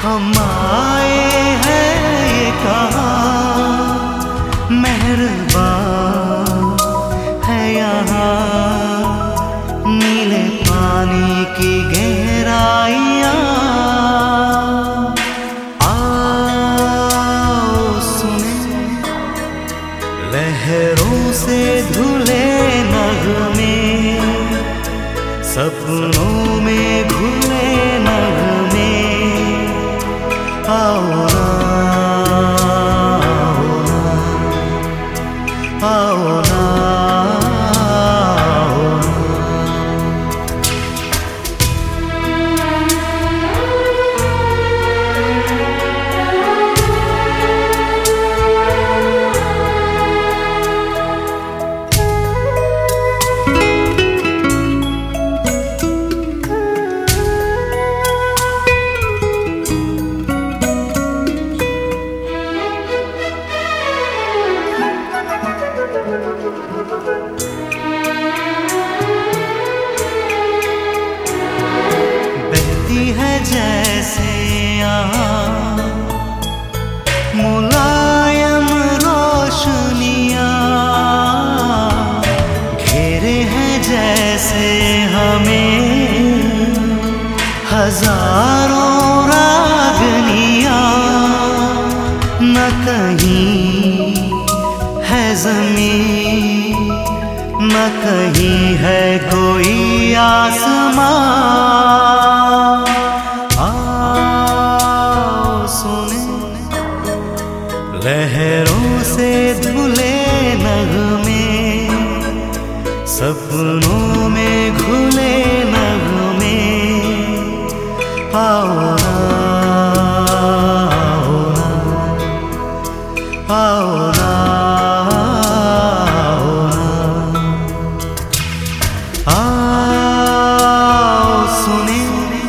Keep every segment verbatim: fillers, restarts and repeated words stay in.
हम आए हैं ये कहाँ, मेहरबान है यहाँ नीले पानी की गहराइयाँ। आओ सुने लहरों से धुले नगमे, सपनों में घुले नगमे। आओ ना, आओ ना, आओ ना। बहती है जैसे यहाँ मुलायम रोशनियाँ, घेरे हैं जैसे हमें हजारों रागनियाँ। न कहीं है ज़मीं, न कहीं है कोई आसमां। आओ सुने लहरों से धुले नगमे, सपनों में घुले नगमे। आओ ना, आओ ना, आओ ना, आओ सुने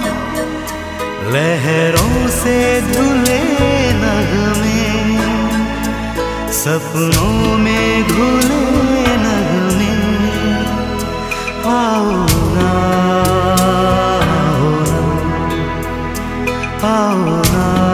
लहरों से धुले नगमे, सपनों में घुले नगमे। आओ ना, आओ ना, आओ ना।